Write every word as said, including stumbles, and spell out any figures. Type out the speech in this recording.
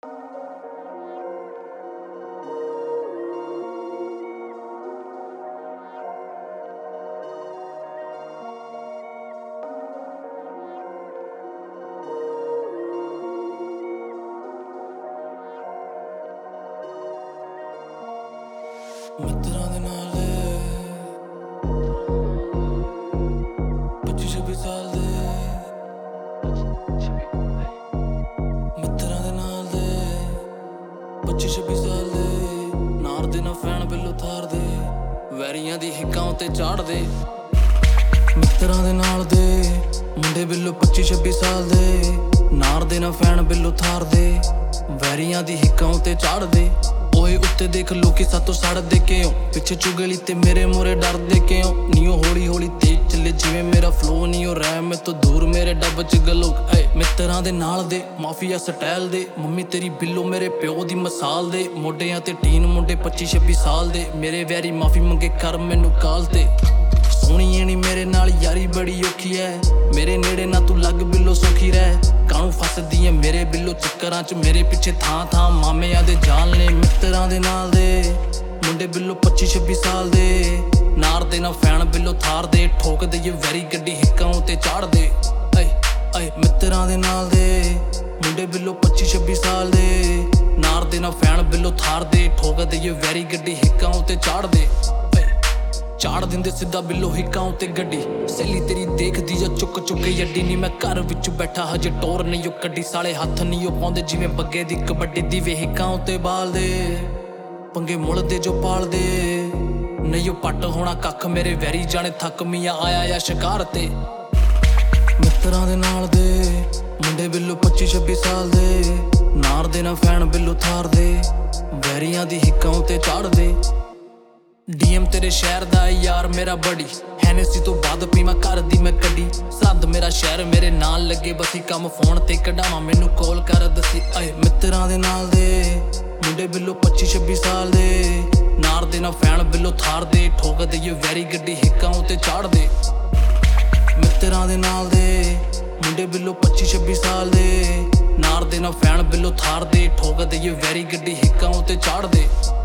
ਮਿੱਤਰਾਂ ਦੇ ਨਾਲ ਦੇ ਪੱਚੀ ਛੱਬੀ ਸਾਲ ਦੇ ਮਿੱਤਰਾਂ ਦੇ ਨਾਲ ਦੇ ਪੱਚੀ ਛੱਬੀ ਸਾਲ ਦੇ ਨਾਰ ਦੇ ਨਾ ਫੈਨ ਬਿੱਲੋ ਥਾਰ ਦੇ ਵੈਰੀਆਂ ਦੀ ਹਿੱਕਾਂ ਉੱਤੇ ਚਾੜਦੇ ਮਿੱਤਰਾਂ ਦੇ ਨਾਲ ਦੇ ਮੁੰਡੇ ਬਿੱਲੋ ਪੱਚੀ ਛੱਬੀ ਸਾਲ ਦੇ ਨਾਰ ਦੇ ਨਾ ਫੈਨ ਬਿੱਲੋ ਥਾਰ ਦੇ ਵੈਰੀਆਂ ਦੀ ਹਿੱਕਾਂ ਉੱਤੇ ਚਾੜਦੇ ਓਏ ਉੱਤੇ ਦੇਖ ਲੋਕੀ ਸਾਤੋਂ ਸੜਦੇ ਕਿਉਂ ਪਿੱਛੇ ਚੁਗਲੀ ਤੇ ਮੇਰੇ ਮੂਹਰੇ ਡਰਦੇ ਕਿਉਂ ਨੀਓ ਹੌਲੀ ਹੌਲੀ ਤੇਜ਼ ਚੱਲੇ ਜਿਵੇਂ ਮੇਰਾ ਫਲੋ ਨੀਓ ਰਹਿ ਮੈਂ ਤੋਂ ਦੂਰ ਮੇਰੇ ਡੱਬ ਚ ਗਲੋਕ ਏ ਮਿੱਤਰਾਂ ਦੇ ਨਾਲ ਦੇ ਮਾਫੀਆ ਸਟਾਈਲ ਦੇ ਮੰਮੀ ਤੇਰੀ ਬਿੱਲੋ ਮੇਰੇ ਪਿਓ ਦੀ ਮਿਸਾਲ ਦੇ ਮੋਢਿਆਂ ਤੇ ਟੀਨ ਮੁੰਡੇ ਪੱਚੀ ਛੱਬੀ ਸਾਲ ਦੇ ਮੇਰੇ ਵੈਰੀ ਮਾਫੀ ਮੰਗੇ ਕਰ ਮੈਨੂੰ ਕਾਲ ਤੇ ਸੋਹਣੀ ਐ ਨੀ ਮੇਰੇ ਨਾਲ ਯਾਰੀ ਬੜੀ ਔਖੀ ਐ ਮੇਰੇ ਨੇੜੇ ਨਾ ਤੂੰ ਲੱਗ ਬਿੱਲੋ ਸੁਖੀ ਰਹਿ ਕਾਹਨੂੰ ਫਸਦੀ ਐ ਮੇਰੇ ਬਿੱਲੋ ਚੱਕਰਾਂ ਚ ਮੇਰੇ ਪਿੱਛੇ ਥਾਂ ਥਾਂ ਮਾਮਿਆਂ ਦੇ ਜਾਲ ਨੇ ਮਿੱਤਰਾਂ ਦੇ ਨਾਲ ਦੇ ਮੁੰਡੇ ਬਿੱਲੋ ਪੱਚੀ ਛੱਬੀ ਸਾਲ ਦੇ ਨਾਰ ਦੇ ਨਾ ਫੈਨ ਬਿੱਲੋ ਥਾਰ ਦੇ ਠੋਕਦੇ ਇਹ ਵੈਰੀ ਗੱਡੀ ਹਿੱਕਾਂ ਉੱਤੇ ਚਾੜਦੇ ਏ ਏ ਮਿੱਤਰਾਂ ਦੇ ਨਾਲ ਦੇ ਮੁੰਡੇ ਬਿੱਲੋ ਪੱਚੀ ਛੱਬੀ ਸਾਲ ਦੇ ਨਾਰ ਦੇ ਨਾ ਫੈਨ ਬਿੱਲੋ ਥਾਰ ਦੇ ਠੋਕਦੇ ਇਹ ਵੈਰੀ ਗੱਡੀ ਹਿੱਕਾਂ ਉੱਤੇ ਚਾੜਦੇ ਚਾੜ ਦਿੰਦੇ ਸਿੱਧਾ ਬਿੱਲੋ ਹਿੱਕਾਂ ਉੱਤੇ ਗੱਡੀ ਸੈਲੀ ਤੇਰੀ ਦੇਖਦੀ ਜਾਂ ਚੁੱਕ ਚੁੱਕੇ ਯੱਡੀ ਨੀ ਮੈਂ ਘਰ ਵਿੱਚ ਬੈਠਾ ਹਜੇ ਟੋਰ ਨਹੀਂ ਉਹ ਕੱਢੀ ਸਾਲੇ ਹੱਥ ਨਹੀਂ ਉਹ ਪਾਉਂਦੇ ਜਿਵੇਂ ਬੱਗੇ ਦੀ ਕਬੱਡੀ ਦੀ ਵੇ ਹਿੱਕਾਂ ਉੱਤੇ ਬਾਲਦੇ ਪੰਗੇ ਮੁੱਲਦੇ ਜੋ ਪਾਲਦੇ ਨਹੀਂ ਉਹ ਪੱਟ ਹੋਣਾ ਕੱਖ ਮੇਰੇ ਵੈਰੀ ਜਾਣੇ ਥੱਕ ਮੀਆਂ ਆਇਆ ਆ ਸ਼ਿਕਾਰ ਤੇ ਮਿੱਤਰਾਂ ਦੇ ਨਾਲ ਦੇ ਮੁੰਡੇ ਬਿੱਲੋ ਪੱਚੀ ਛੱਬੀ ਸਾਲ ਦੇ ਨਾਰ ਦੇ ਨਾ ਫੈਨ ਬਿੱਲੋ ਥਾਰ ਦੇ ਵੈਰੀਆਂ ਦੀ ਹਿੱਕਾਂ ਉੱਤੇ ਚਾੜਦੇ ਡੀਐਮ ਤੇਰੇ ਸ਼ਹਿਰ ਦਾ ਯਾਰ ਮੇਰਾ ਬੜੀ ਹੈਨੇਸੀ ਤੋਂ ਬਾਅਦ ਪੀਵਾਂ ਘਰ ਦੀ ਮੈਂ ਕੱਢੀ ਸੱਦ ਮੇਰਾ ਸ਼ਹਿਰ ਮੇਰੇ ਨਾਲ ਲੱਗੇ ਬਸੀ ਕੰਮ ਫੋਨ ਤੇ ਕਢਾਵਾਂ ਮੈਨੂੰ ਕਾਲ ਕਰ ਦਸੀ ਏ ਮਿੱਤਰਾਂ ਦੇ ਨਾਲ ਦੇ ਮੁੰਡੇ ਬਿੱਲੋ ਪੱਚੀ ਛੱਬੀ ਸਾਲ ਦੇ ਨਾਰ ਦੇ ਨਾ ਫੈਨ ਬਿੱਲੋ ਥਾਰ ਦੇ ਠੋਕਦੇ ਇਹ ਵੈਰੀ ਗੱਡੀ ਹਿੱਕਾਂ ਉੱਤੇ ਚਾੜਦੇ ਮਿੱਤਰਾਂ ਦੇ ਨਾਲ ਦੇ ਮੁੰਡੇ ਬਿੱਲੋ ਪੱਚੀ ਛੱਬੀ ਸਾਲ ਦੇ ਨਾਰ ਦੇ ਨਾ ਫੈਨ ਬਿੱਲੋ ਥਾਰ ਦੇ ਠੋਕਦੇ ਇਹ ਵੈਰੀ ਗੱਡੀ ਹਿੱਕਾਂ ਉੱਤੇ ਚਾੜਦੇ